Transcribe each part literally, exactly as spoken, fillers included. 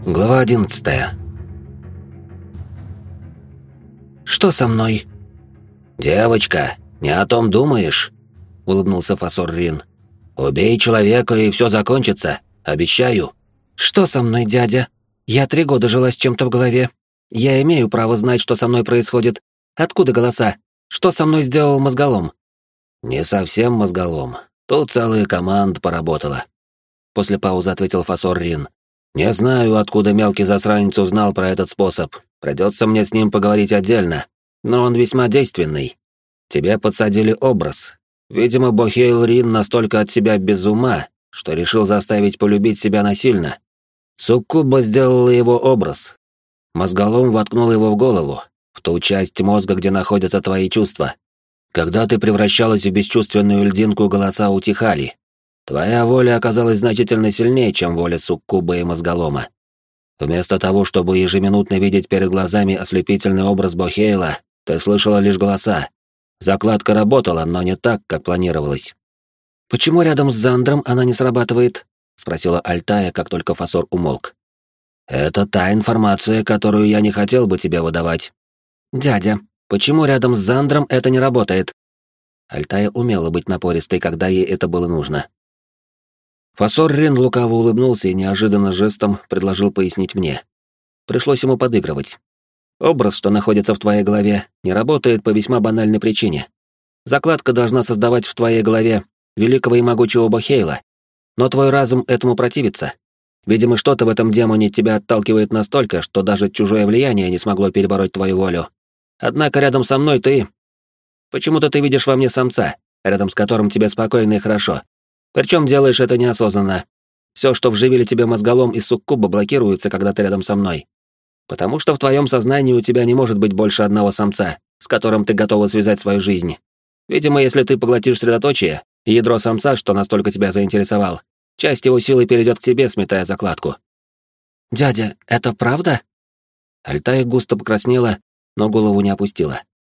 Глава одиннадцатая. «Что со мной?» «Девочка, не о том думаешь?» — улыбнулся Фасор Рин. «Убей человека, и все закончится. Обещаю». «Что со мной, дядя? Я три года жила с чем-то в голове. Я имею право знать, что со мной происходит. Откуда голоса? Что со мной сделал мозголом?» «Не совсем мозголом. Тут целая команда поработала». После паузы ответил Фасор Рин. «Не знаю, откуда мелкий засранец узнал про этот способ. Придется мне с ним поговорить отдельно. Но он весьма действенный. Тебе подсадили образ. Видимо, Бохейл Рин настолько от себя без ума, что решил заставить полюбить себя насильно. Суккуба сделала его образ. Мозголом воткнул его в голову, в ту часть мозга, где находятся твои чувства. Когда ты превращалась в бесчувственную льдинку, голоса утихали. Твоя воля оказалась значительно сильнее, чем воля суккуба и мозголома. Вместо того, чтобы ежеминутно видеть перед глазами ослепительный образ Бохейла, ты слышала лишь голоса. Закладка работала, но не так, как планировалось. «Почему рядом с Зандром она не срабатывает?» — спросила Альтая, как только Фасор умолк. «Это та информация, которую я не хотел бы тебе выдавать». «Дядя, почему рядом с Зандром это не работает?» Альтая умела быть напористой, когда ей это было нужно. Фасор Рин лукаво улыбнулся и неожиданно жестом предложил пояснить мне. Пришлось ему подыгрывать. «Образ, что находится в твоей голове, не работает по весьма банальной причине. Закладка должна создавать в твоей голове великого и могучего Бохейла, но твой разум этому противится. Видимо, что-то в этом демоне тебя отталкивает настолько, что даже чужое влияние не смогло перебороть твою волю. Однако рядом со мной ты... Почему-то ты видишь во мне самца, рядом с которым тебе спокойно и хорошо. Причем делаешь это неосознанно. Все, что вживили тебе мозголом из суккуба, блокируется, когда ты рядом со мной. Потому что в твоем сознании у тебя не может быть больше одного самца, с которым ты готова связать свою жизнь. Видимо, если ты поглотишь средоточие, и ядро самца, что настолько тебя заинтересовал, часть его силы перейдет к тебе, сметая закладку». «Дядя, это правда?» Альтая густо покраснела, но голову не опустила.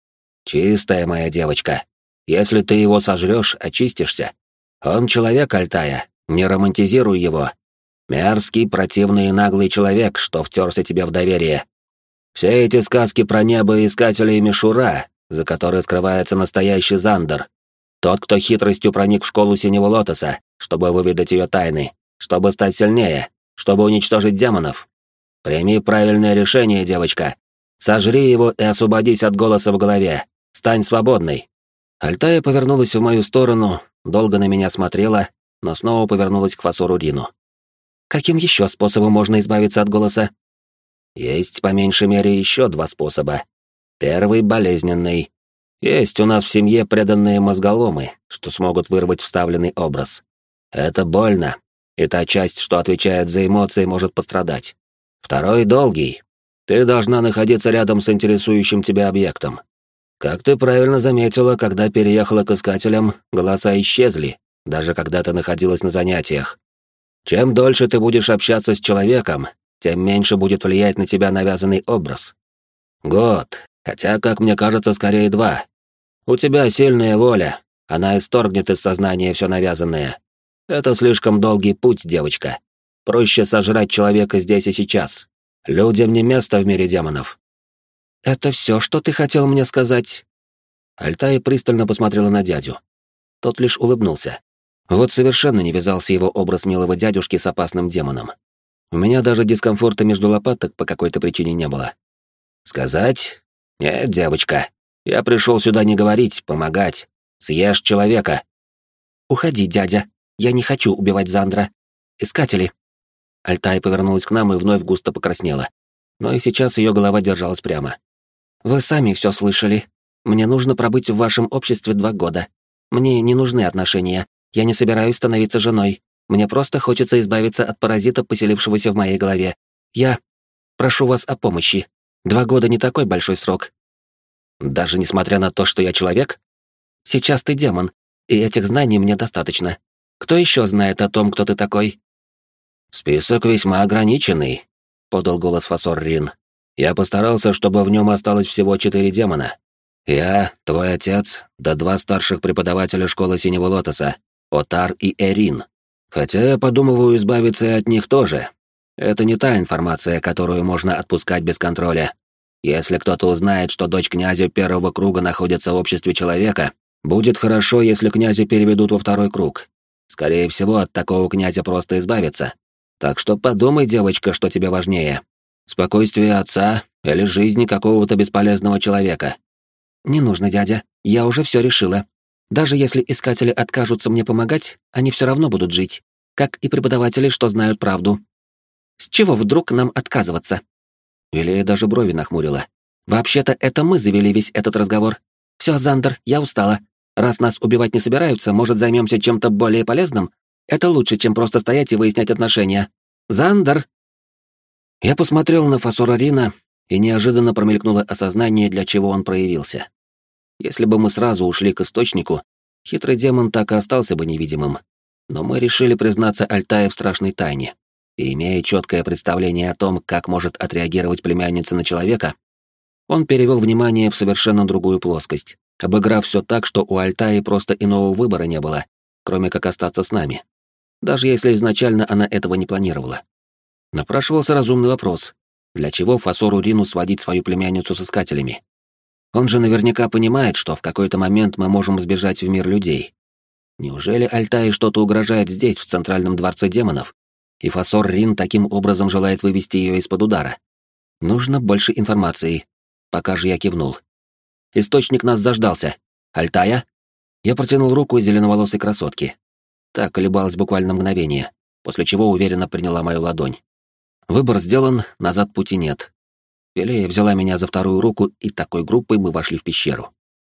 «Чистая моя девочка. Если ты его сожрешь, очистишься. Он человек, Альтая, не романтизируй его. Мерзкий, противный и наглый человек, что втерся тебе в доверие. Все эти сказки про небо искателя и мишура, за которой скрывается настоящий Зандер. Тот, кто хитростью проник в школу Синего Лотоса, чтобы выведать ее тайны, чтобы стать сильнее, чтобы уничтожить демонов. Прими правильное решение, девочка. Сожри его и освободись от голоса в голове. Стань свободной». Альтая повернулась в мою сторону, долго на меня смотрела, но снова повернулась к Фасору Рину. «Каким еще способом можно избавиться от голоса?» «Есть, по меньшей мере, еще два способа. Первый — болезненный. Есть у нас в семье преданные мозголомы, что смогут вырвать вставленный образ. Это больно, и та часть, что отвечает за эмоции, может пострадать. Второй — долгий. Ты должна находиться рядом с интересующим тебя объектом. Как ты правильно заметила, когда переехала к искателям, голоса исчезли, даже когда ты находилась на занятиях. Чем дольше ты будешь общаться с человеком, тем меньше будет влиять на тебя навязанный образ. Год, хотя, как мне кажется, скорее два. У тебя сильная воля, она исторгнет из сознания все навязанное. Это слишком долгий путь, девочка. Проще сожрать человека здесь и сейчас. Людям не место в мире демонов». «Это все, что ты хотел мне сказать?» Альтая пристально посмотрела на дядю. Тот лишь улыбнулся. Вот совершенно не вязался его образ милого дядюшки с опасным демоном. У меня даже дискомфорта между лопаток по какой-то причине не было. «Сказать? Нет, девочка. Я пришел сюда не говорить, помогать. Съешь человека». «Уходи, дядя. Я не хочу убивать Зандра. Искатели». Альтая повернулась к нам и вновь густо покраснела. Но и сейчас ее голова держалась прямо. «Вы сами все слышали. Мне нужно пробыть в вашем обществе два года. Мне не нужны отношения. Я не собираюсь становиться женой. Мне просто хочется избавиться от паразита, поселившегося в моей голове. Я прошу вас о помощи. Два года не такой большой срок». «Даже несмотря на то, что я человек?» «Сейчас ты демон, и этих знаний мне достаточно. Кто еще знает о том, кто ты такой?» «Список весьма ограниченный», — подал голос Фасор Рин. «Я постарался, чтобы в нем осталось всего четыре демона. Я, твой отец, да два старших преподавателя школы Синего Лотоса, Отар и Эрин. Хотя я подумываю избавиться и от них тоже. Это не та информация, которую можно отпускать без контроля. Если кто-то узнает, что дочь князя первого круга находится в обществе человека, будет хорошо, если князя переведут во второй круг. Скорее всего, от такого князя просто избавиться. Так что подумай, девочка, что тебе важнее. Спокойствие отца или жизни какого-то бесполезного человека. Не нужно, дядя, я уже все решила. Даже если искатели откажутся мне помогать, они все равно будут жить, как и преподаватели, что знают правду. С чего вдруг нам отказываться? Вилея даже брови нахмурила. Вообще-то это мы завели весь этот разговор. Все, Зандер, я устала. Раз нас убивать не собираются, может, займемся чем-то более полезным? Это лучше, чем просто стоять и выяснять отношения. Зандер! Я посмотрел на Фасора Рина, и неожиданно промелькнуло осознание, для чего он проявился. Если бы мы сразу ушли к источнику, хитрый демон так и остался бы невидимым. Но мы решили признаться Альтае в страшной тайне. И имея четкое представление о том, как может отреагировать племянница на человека, он перевел внимание в совершенно другую плоскость, обыграв все так, что у Альтаи просто иного выбора не было, кроме как остаться с нами. Даже если изначально она этого не планировала. Напрашивался разумный вопрос. Для чего Фасору Рину сводить свою племянницу с искателями? Он же наверняка понимает, что в какой-то момент мы можем сбежать в мир людей. Неужели Альтае что-то угрожает здесь, в Центральном дворце демонов, и Фасор Рин таким образом желает вывести ее из-под удара? Нужно больше информации. Пока же я кивнул. Источник нас заждался. Альтая? Я протянул руку зеленоволосой красотке. Так колебалась буквально мгновение, после чего уверенно приняла мою ладонь. Выбор сделан, назад пути нет. Велея взяла меня за вторую руку, и такой группой мы вошли в пещеру.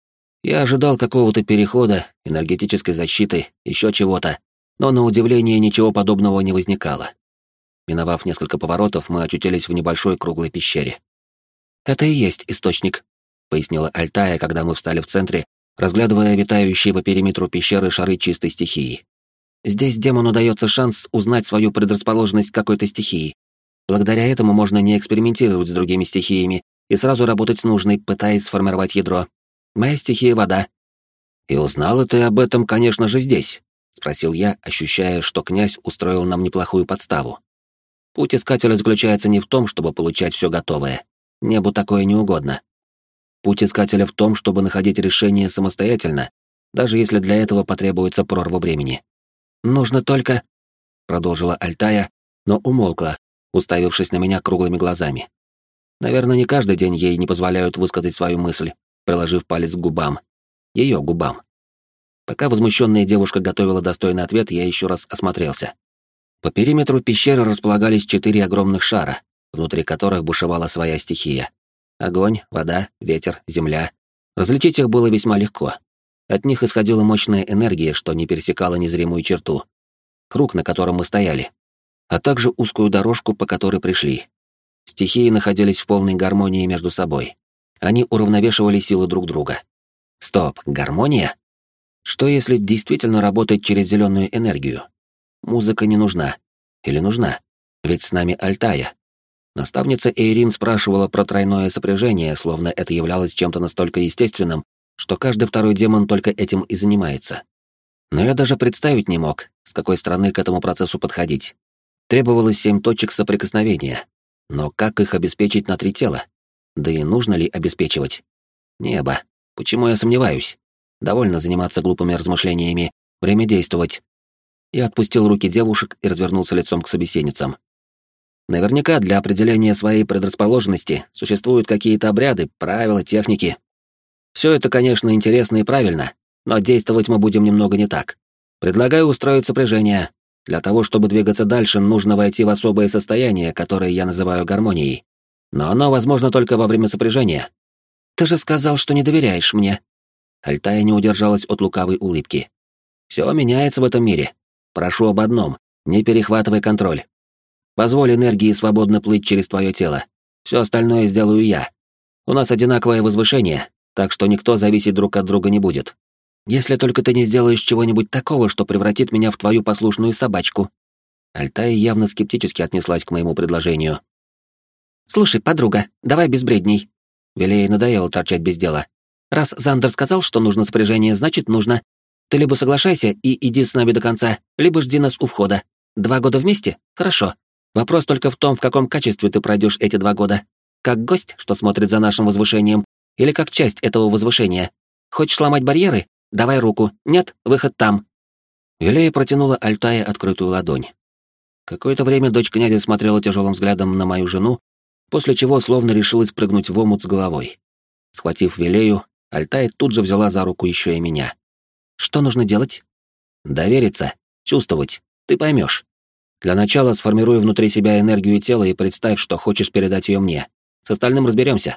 Я ожидал какого-то перехода, энергетической защиты, еще чего-то, но на удивление ничего подобного не возникало. Миновав несколько поворотов, мы очутились в небольшой круглой пещере. «Это и есть источник», — пояснила Альтая, когда мы встали в центре, разглядывая витающие по периметру пещеры шары чистой стихии. «Здесь демону дается шанс узнать свою предрасположенность к какой-то стихии. Благодаря этому можно не экспериментировать с другими стихиями и сразу работать с нужной, пытаясь сформировать ядро. Моя стихия — вода». «И узнала ты об этом, конечно же, здесь», — спросил я, ощущая, что князь устроил нам неплохую подставу. Путь искателя заключается не в том, чтобы получать все готовое. Небу такое не угодно. Путь искателя в том, чтобы находить решение самостоятельно, даже если для этого потребуется прорва времени. «Нужно только...» — продолжила Альтая, но умолкла, уставившись на меня круглыми глазами. Наверное, не каждый день ей не позволяют высказать свою мысль, приложив палец к губам. Ее губам. Пока возмущенная девушка готовила достойный ответ, я еще раз осмотрелся. По периметру пещеры располагались четыре огромных шара, внутри которых бушевала своя стихия. Огонь, вода, ветер, земля. Различить их было весьма легко. От них исходила мощная энергия, что не пересекала незримую черту. Круг, на котором мы стояли, а также узкую дорожку, по которой пришли. Стихии находились в полной гармонии между собой. Они уравновешивали силы друг друга. Стоп, гармония? Что если действительно работать через зеленую энергию? Музыка не нужна. Или нужна? Ведь с нами Альтая. Наставница Эйрин спрашивала про тройное сопряжение, словно это являлось чем-то настолько естественным, что каждый второй демон только этим и занимается. Но я даже представить не мог, с какой стороны к этому процессу подходить. Требовалось семь точек соприкосновения. Но как их обеспечить на три тела? Да и нужно ли обеспечивать? Небо. Почему я сомневаюсь? Довольно заниматься глупыми размышлениями. Время действовать. Я отпустил руки девушек и развернулся лицом к собеседницам. Наверняка для определения своей предрасположенности существуют какие-то обряды, правила, техники. Все это, конечно, интересно и правильно, но действовать мы будем немного не так. Предлагаю устроить сопряжение. Для того, чтобы двигаться дальше, нужно войти в особое состояние, которое я называю гармонией. Но оно возможно только во время сопряжения. «Ты же сказал, что не доверяешь мне». Альтая не удержалась от лукавой улыбки. «Все меняется в этом мире. Прошу об одном, не перехватывай контроль. Позволь энергии свободно плыть через твое тело. Все остальное сделаю я. У нас одинаковое возвышение, так что никто зависеть друг от друга не будет. Если только ты не сделаешь чего-нибудь такого, что превратит меня в твою послушную собачку». Альтая явно скептически отнеслась к моему предложению. «Слушай, подруга, давай без бредней». Велее надоело торчать без дела. «Раз Зандер сказал, что нужно сопряжение, значит, нужно. Ты либо соглашайся и иди с нами до конца, либо жди нас у входа. Два года вместе? Хорошо. Вопрос только в том, в каком качестве ты пройдешь эти два года. Как гость, что смотрит за нашим возвышением, или как часть этого возвышения. Хочешь сломать барьеры? Давай руку. Нет, выход там». Вилея протянула Альтае открытую ладонь. Какое-то время дочь князя смотрела тяжелым взглядом на мою жену, после чего словно решилась прыгнуть в омут с головой. Схватив Вилею, Альтая тут же взяла за руку еще и меня. «Что нужно делать?» «Довериться, чувствовать, ты поймешь. Для начала сформируй внутри себя энергию тела и представь, что хочешь передать ее мне. С остальным разберемся».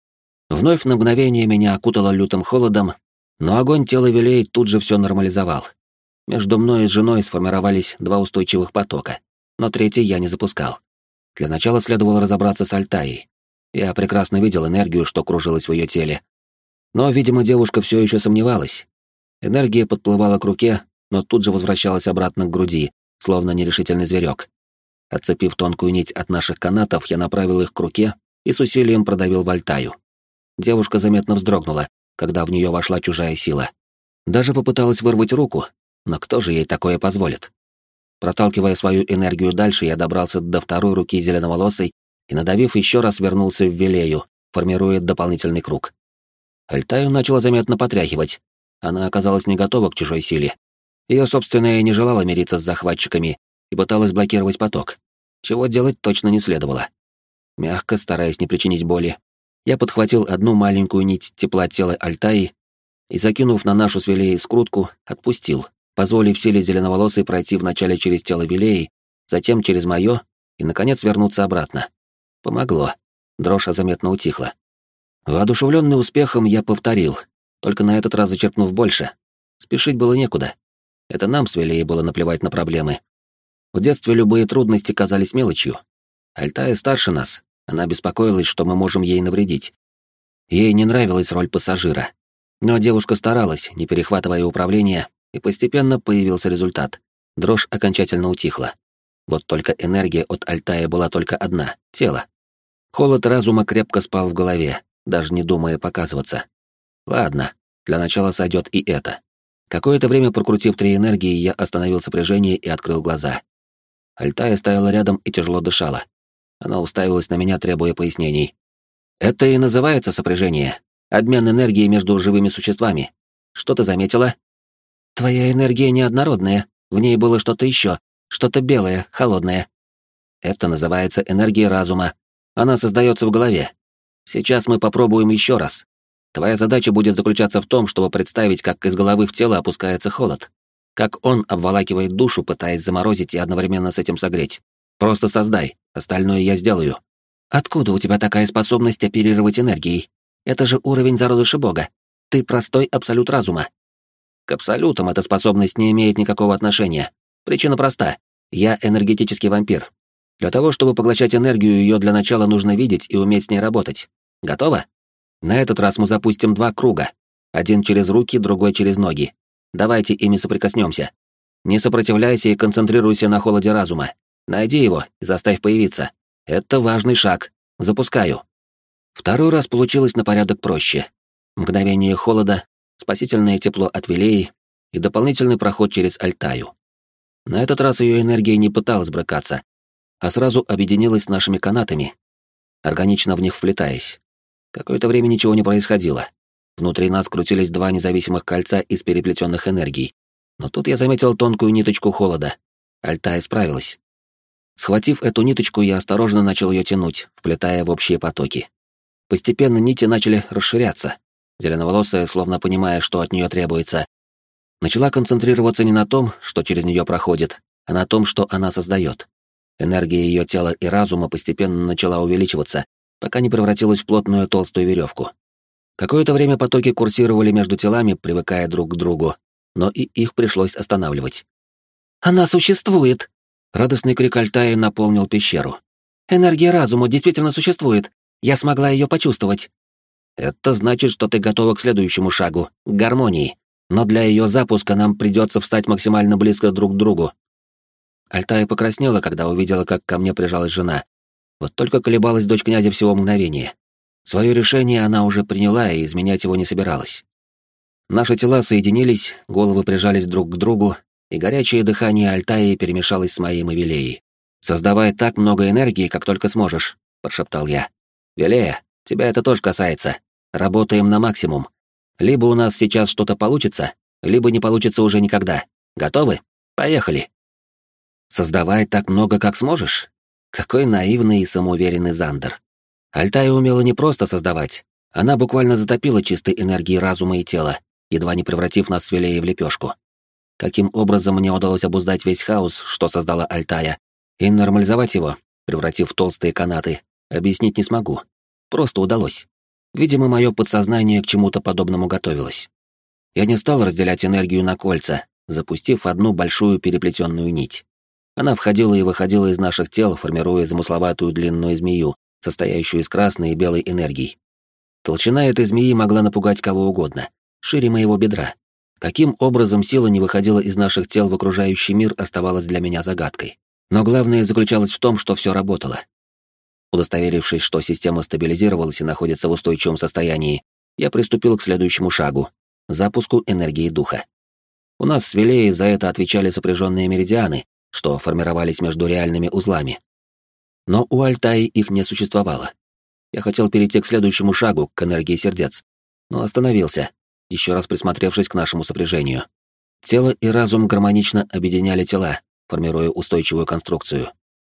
Вновь на мгновение меня окутало лютым холодом, но огонь тела Вилеи тут же все нормализовал. Между мной и женой сформировались два устойчивых потока, но третий я не запускал. Для начала следовало разобраться с Альтаей. Я прекрасно видел энергию, что кружилась в ее теле. Но, видимо, девушка все еще сомневалась. Энергия подплывала к руке, но тут же возвращалась обратно к груди, словно нерешительный зверек. Отцепив тонкую нить от наших канатов, я направил их к руке и с усилием продавил в Альтаю. Девушка заметно вздрогнула, когда в нее вошла чужая сила. Даже попыталась вырвать руку, но кто же ей такое позволит? Проталкивая свою энергию дальше, я добрался до второй руки зеленоволосой и, надавив еще раз, вернулся в Вилею, формируя дополнительный круг. Альтаю начала заметно потряхивать. Она оказалась не готова к чужой силе. Ее собственная не желала мириться с захватчиками и пыталась блокировать поток. Чего делать точно не следовало. Мягко, стараясь не причинить боли, я подхватил одну маленькую нить тепла тела Альтаи и, закинув на нашу с Вилеей скрутку, отпустил, позволив силе зеленоволосой пройти вначале через тело Вилеи, затем через мое и, наконец, вернуться обратно. Помогло. Дрожь заметно утихла. Воодушевленный успехом, я повторил, только на этот раз зачерпнув больше. Спешить было некуда. Это нам с Вилеей было наплевать на проблемы. В детстве любые трудности казались мелочью. Альтая старше нас, она беспокоилась, что мы можем ей навредить. Ей не нравилась роль пассажира. Но девушка старалась, не перехватывая управление, и постепенно появился результат. Дрожь окончательно утихла. Вот только энергия от Альтая была только одна — тело. Холод разума крепко спал в голове, даже не думая показываться. Ладно, для начала сойдет и это. Какое-то время прокрутив три энергии, я остановил сопряжение и открыл глаза. Альтая стояла рядом и тяжело дышала. Она уставилась на меня, требуя пояснений. «Это и называется сопряжение. Обмен энергией между живыми существами. Что ты заметила?» «Твоя энергия неоднородная. В ней было что-то еще, что-то белое, холодное». «Это называется энергия разума. Она создается в голове. Сейчас мы попробуем еще раз. Твоя задача будет заключаться в том, чтобы представить, как из головы в тело опускается холод. Как он обволакивает душу, пытаясь заморозить и одновременно с этим согреть. Просто создай, остальное я сделаю». «Откуда у тебя такая способность оперировать энергией? Это же уровень зародыша Бога. Ты простой абсолют разума». «К абсолютам эта способность не имеет никакого отношения. Причина проста. Я энергетический вампир. Для того, чтобы поглощать энергию, ее для начала нужно видеть и уметь с ней работать. Готово? На этот раз мы запустим два круга. Один через руки, другой через ноги. Давайте ими соприкоснемся. Не сопротивляйся и концентрируйся на холоде разума. Найди его и заставь появиться. Это важный шаг. Запускаю». Второй раз получилось на порядок проще. Мгновение холода, спасительное тепло от Вилеи и дополнительный проход через Альтаю. На этот раз ее энергия не пыталась брыкаться, а сразу объединилась с нашими канатами, органично в них вплетаясь. Какое-то время ничего не происходило. Внутри нас крутились два независимых кольца из переплетенных энергий. Но тут я заметил тонкую ниточку холода. Альтая справилась. Схватив эту ниточку, я осторожно начал ее тянуть, вплетая в общие потоки. Постепенно нити начали расширяться. Зеленоволосая, словно понимая, что от нее требуется, начала концентрироваться не на том, что через нее проходит, а на том, что она создает. Энергия ее тела и разума постепенно начала увеличиваться, пока не превратилась в плотную толстую веревку. Какое-то время потоки курсировали между телами, привыкая друг к другу, но и их пришлось останавливать. «Она существует!» Радостный крик Альтаи наполнил пещеру. «Энергия разума действительно существует! Я смогла ее почувствовать!» «Это значит, что ты готова к следующему шагу, к гармонии. Но для ее запуска нам придется встать максимально близко друг к другу». Альтая покраснела, когда увидела, как ко мне прижалась жена. Вот только колебалась дочь князя всего мгновения. Свое решение она уже приняла и изменять его не собиралась. Наши тела соединились, головы прижались друг к другу, и горячее дыхание Альтаи перемешалось с моим и Вилеей. «Создавай так много энергии, как только сможешь», — прошептал я. «Велея, тебя это тоже касается. Работаем на максимум. Либо у нас сейчас что-то получится, либо не получится уже никогда. Готовы? Поехали!» «Создавай так много, как сможешь?» Какой наивный и самоуверенный Зандер. Альтая умела не просто создавать, она буквально затопила чистой энергией разума и тела, едва не превратив нас с Велеей в лепешку. Каким образом мне удалось обуздать весь хаос, что создала Альтая, и нормализовать его, превратив в толстые канаты, объяснить не смогу. Просто удалось. Видимо, мое подсознание к чему-то подобному готовилось. Я не стал разделять энергию на кольца, запустив одну большую переплетенную нить. Она входила и выходила из наших тел, формируя замысловатую длинную змею, состоящую из красной и белой энергий. Толщина этой змеи могла напугать кого угодно, шире моего бедра. Каким образом сила не выходила из наших тел в окружающий мир, оставалось для меня загадкой. Но главное заключалось в том, что все работало. Удостоверившись, что система стабилизировалась и находится в устойчивом состоянии, я приступил к следующему шагу — запуску энергии духа. У нас с Велеей за это отвечали сопряженные меридианы, что формировались между реальными узлами. Но у Альтаи их не существовало. Я хотел перейти к следующему шагу, к энергии сердец, но остановился, еще раз присмотревшись к нашему сопряжению. Тело и разум гармонично объединяли тела, формируя устойчивую конструкцию.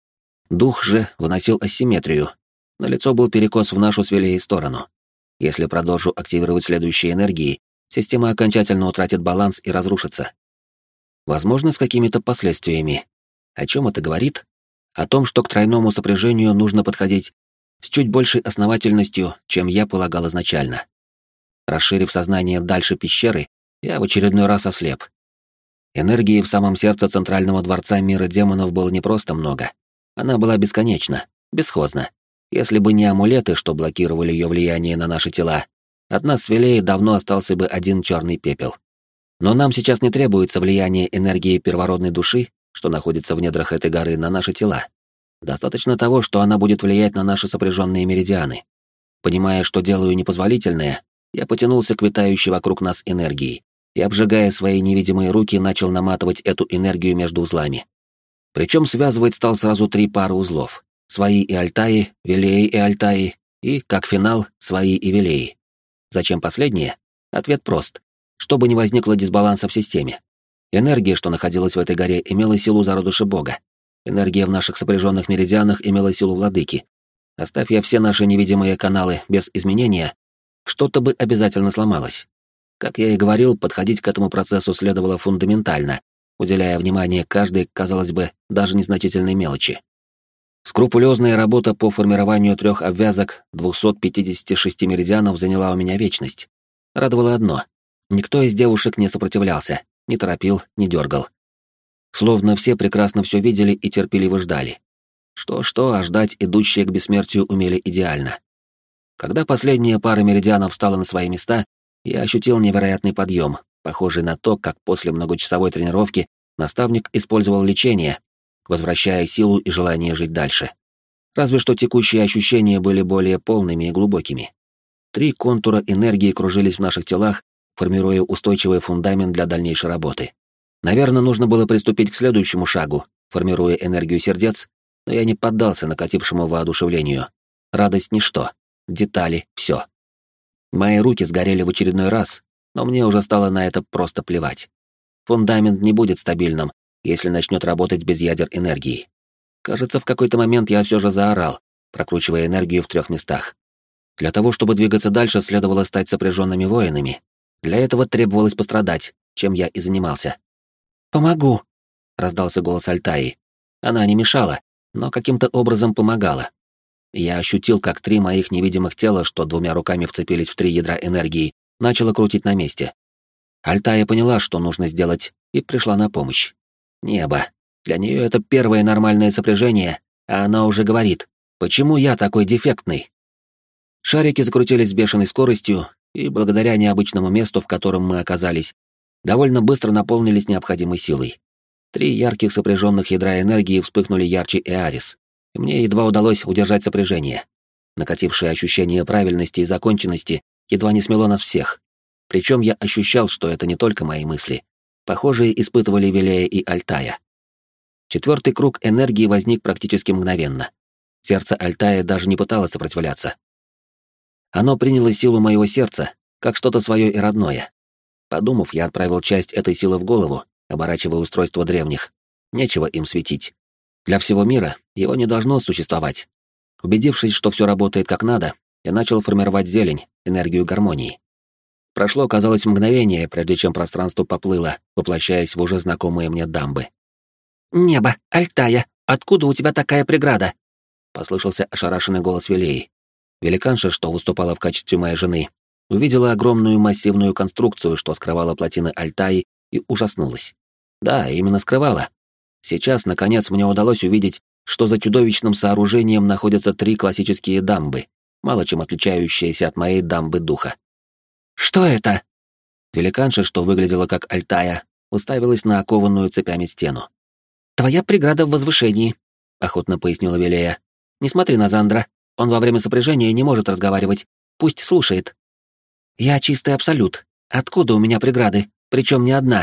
Дух же выносил асимметрию. Налицо был перекос в нашу с Велеей сторону. Если продолжу активировать следующие энергии, система окончательно утратит баланс и разрушится. Возможно, с какими-то последствиями. О чем это говорит? О том, что к тройному сопряжению нужно подходить с чуть большей основательностью, чем я полагал изначально. Расширив сознание дальше пещеры, я в очередной раз ослеп. Энергии в самом сердце центрального дворца мира демонов было не просто много. Она была бесконечна, бесхозна. Если бы не амулеты, что блокировали ее влияние на наши тела, от нас с Велеей давно остался бы один черный пепел. Но нам сейчас не требуется влияние энергии первородной души, что находится в недрах этой горы, на наши тела. Достаточно того, что она будет влиять на наши сопряженные меридианы. Понимая, что делаю непозволительное, я потянулся к витающей вокруг нас энергии и, обжигая свои невидимые руки, начал наматывать эту энергию между узлами. Причем связывать стал сразу три пары узлов. Свои и Альтаи, Велеи и Альтаи, и, как финал, свои и Велеи. Зачем последнее? Ответ прост. Чтобы не возникло дисбаланса в системе. Энергия, что находилась в этой горе, имела силу зародыша Бога. Энергия в наших сопряженных меридианах имела силу владыки. Оставь я все наши невидимые каналы без изменения, что-то бы обязательно сломалось. Как я и говорил, подходить к этому процессу следовало фундаментально, уделяя внимание каждой, казалось бы, даже незначительной мелочи. Скрупулезная работа по формированию трех обвязок двухсот пятидесяти шести меридианов заняла у меня вечность. Радовало одно — никто из девушек не сопротивлялся, не торопил, не дергал. Словно все прекрасно все видели и терпеливо ждали. Что-что, а ждать идущие к бессмертию умели идеально. Когда последняя пара меридианов встала на свои места, я ощутил невероятный подъем, похожий на то, как после многочасовой тренировки наставник использовал лечение, возвращая силу и желание жить дальше. Разве что текущие ощущения были более полными и глубокими. Три контура энергии кружились в наших телах, формируя устойчивый фундамент для дальнейшей работы. Наверное, нужно было приступить к следующему шагу, формируя энергию сердец, но я не поддался накатившему воодушевлению. Радость — ничто, детали — все. Мои руки сгорели в очередной раз, но мне уже стало на это просто плевать. Фундамент не будет стабильным, если начнет работать без ядер энергии. Кажется, в какой-то момент я все же заорал, прокручивая энергию в трех местах. Для того, чтобы двигаться дальше, следовало стать сопряженными воинами. Для этого требовалось пострадать, чем я и занимался. «Помогу!» — раздался голос Альтаи. Она не мешала, но каким-то образом помогала. Я ощутил, как три моих невидимых тела, что двумя руками вцепились в три ядра энергии, начало крутить на месте. Альтая поняла, что нужно сделать, и пришла на помощь. Небо. Для нее это первое нормальное сопряжение, а она уже говорит, почему я такой дефектный? Шарики закрутились с бешеной скоростью, и благодаря необычному месту, в котором мы оказались, довольно быстро наполнились необходимой силой. Три ярких сопряженных ядра энергии вспыхнули ярче Эарис, и мне едва удалось удержать сопряжение. Накатившее ощущение правильности и законченности едва не смело нас всех. Причем я ощущал, что это не только мои мысли. Похожие испытывали Велея и Альтая. Четвертый круг энергии возник практически мгновенно. Сердце Альтая даже не пыталось сопротивляться. Оно приняло силу моего сердца, как что-то свое и родное. Подумав, я отправил часть этой силы в голову, оборачивая устройство древних. Нечего им светить. Для всего мира его не должно существовать. Убедившись, что все работает как надо, я начал формировать зелень, энергию гармонии. Прошло, казалось, мгновение, прежде чем пространство поплыло, воплощаясь в уже знакомые мне дамбы. «Небо, Альтая, откуда у тебя такая преграда?» — послышался ошарашенный голос Вилеи. Великанша, что выступала в качестве моей жены, увидела огромную массивную конструкцию, что скрывала плотины Альтаи, и ужаснулась. Да, именно скрывала. Сейчас, наконец, мне удалось увидеть, что за чудовищным сооружением находятся три классические дамбы, мало чем отличающиеся от моей дамбы духа. «Что это?» Великанша, что выглядела как Альтая, уставилась на окованную цепями стену. «Твоя преграда в возвышении», — охотно пояснила Вилея. «Не смотри на Зандра, он во время сопряжения не может разговаривать, пусть слушает». «Я чистый абсолют. Откуда у меня преграды, причем не одна?»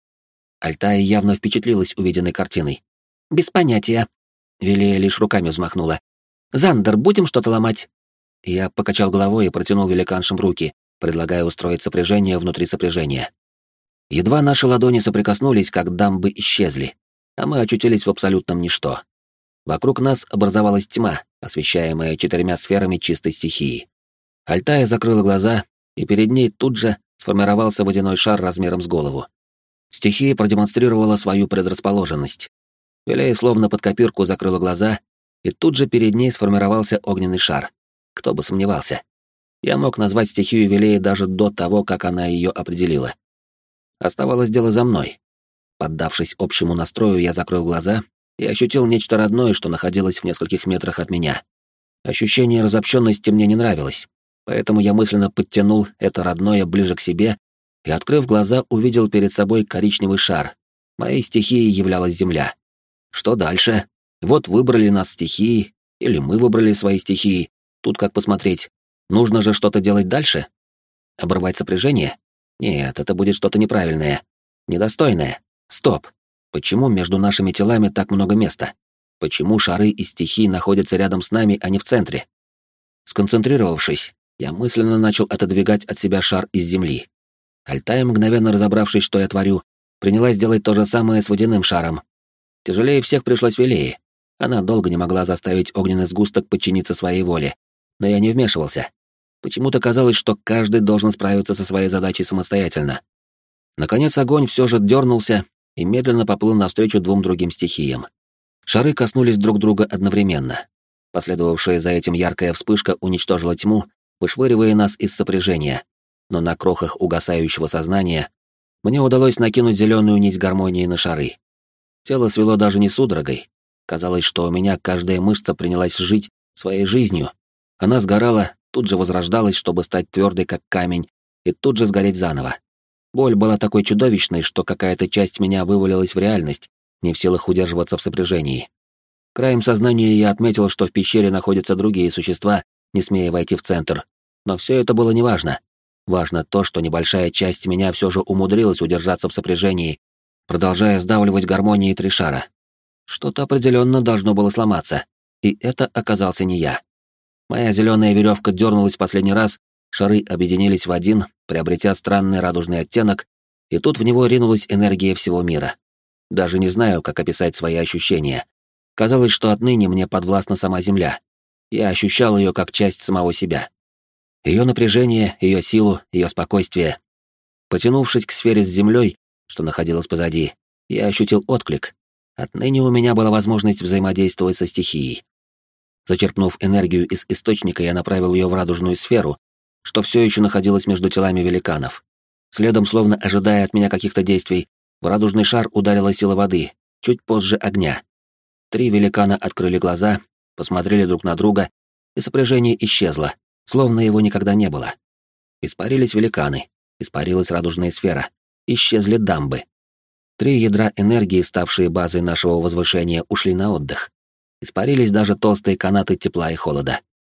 Альтая явно впечатлилась увиденной картиной. «Без понятия». Вилея лишь руками взмахнула. «Зандер, будем что-то ломать?» Я покачал головой и протянул великаншам руки, предлагая устроить сопряжение внутри сопряжения. Едва наши ладони соприкоснулись, как дамбы исчезли, а мы очутились в абсолютном ничто. Вокруг нас образовалась тьма, освещаемая четырьмя сферами чистой стихии. Альтая закрыла глаза, и перед ней тут же сформировался водяной шар размером с голову. Стихия продемонстрировала свою предрасположенность. Вилея словно под копирку закрыла глаза, и тут же перед ней сформировался огненный шар. Кто бы сомневался. Я мог назвать стихию Вилеи даже до того, как она ее определила. Оставалось дело за мной. Поддавшись общему настрою, я закрыл глаза и ощутил нечто родное, что находилось в нескольких метрах от меня. Ощущение разобщенности мне не нравилось, поэтому я мысленно подтянул это родное ближе к себе и, открыв глаза, увидел перед собой коричневый шар. Моей стихией являлась земля. Что дальше? Вот выбрали нас стихии, или мы выбрали свои стихии, тут как посмотреть. Нужно же что-то делать дальше? Оборвать сопряжение? Нет, это будет что-то неправильное, недостойное. Стоп. Почему между нашими телами так много места? Почему шары из стихий находятся рядом с нами, а не в центре? Сконцентрировавшись, я мысленно начал отодвигать от себя шар из земли. Альтая, мгновенно разобравшись, что я творю, принялась делать то же самое с водяным шаром. Тяжелее всех пришлось Вилее. Она долго не могла заставить огненный сгусток подчиниться своей воле. Но я не вмешивался. Почему-то казалось, что каждый должен справиться со своей задачей самостоятельно. Наконец огонь все же дернулся и медленно поплыл навстречу двум другим стихиям. Шары коснулись друг друга одновременно. Последовавшая за этим яркая вспышка уничтожила тьму, вышвыривая нас из сопряжения. Но на крохах угасающего сознания мне удалось накинуть зеленую нить гармонии на шары. Тело свело даже не судорогой. Казалось, что у меня каждая мышца принялась жить своей жизнью. Она сгорала, тут же возрождалась, чтобы стать твердой, как камень, и тут же сгореть заново. Боль была такой чудовищной, что какая-то часть меня вывалилась в реальность, не в силах удерживаться в сопряжении. Краем сознания я отметил, что в пещере находятся другие существа, не смея войти в центр. Но все это было неважно. Важно то, что небольшая часть меня все же умудрилась удержаться в сопряжении, продолжая сдавливать гармонии три шара. Что-то определенно должно было сломаться, и это оказался не я. Моя зеленая веревка дернулась в последний раз, шары объединились в один, приобретя странный радужный оттенок, и тут в него ринулась энергия всего мира. Даже не знаю, как описать свои ощущения. Казалось, что отныне мне подвластна сама Земля. Я ощущал ее как часть самого себя. Ее напряжение, ее силу, ее спокойствие. Потянувшись к сфере с землей, что находилась позади, я ощутил отклик. Отныне у меня была возможность взаимодействовать со стихией. Зачерпнув энергию из источника, я направил ее в радужную сферу, что все еще находилась между телами великанов. Следом, словно ожидая от меня каких-то действий, в радужный шар ударила сила воды, чуть позже огня. Три великана открыли глаза, посмотрели друг на друга, и сопряжение исчезло, словно его никогда не было. Испарились великаны, испарилась радужная сфера, исчезли дамбы. Три ядра энергии, ставшие базой нашего возвышения, ушли на отдых. Испарились даже толстые канаты тепла и холода.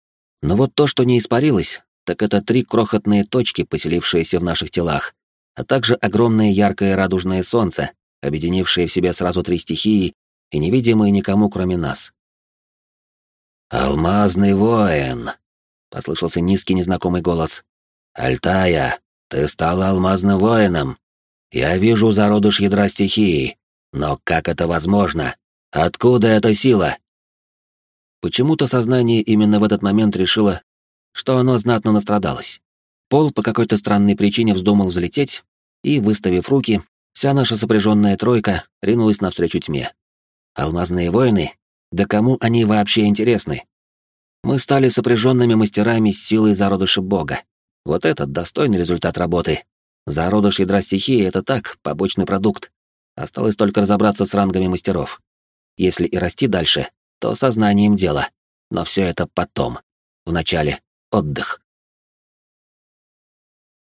Но вот то, что не испарилось, так это три крохотные точки, поселившиеся в наших телах, а также огромное яркое радужное солнце, объединившее в себе сразу три стихии и невидимые никому, кроме нас. «Алмазный воин!» — послышался низкий незнакомый голос. «Альтая, ты стала алмазным воином. Я вижу зародыш ядра стихии, но как это возможно? Откуда эта сила?» Почему-то сознание именно в этот момент решило, что оно знатно настрадалось. Пол по какой-то странной причине вздумал взлететь, и, выставив руки, вся наша сопряженная тройка ринулась навстречу тьме. Алмазные воины? Да кому они вообще интересны? Мы стали сопряженными мастерами с силой зародыша бога. Вот этот достойный результат работы. Зародыш ядра стихии — это так, побочный продукт. Осталось только разобраться с рангами мастеров. Если и расти дальше, то сознанием дела. Но все это потом. Вначале отдых.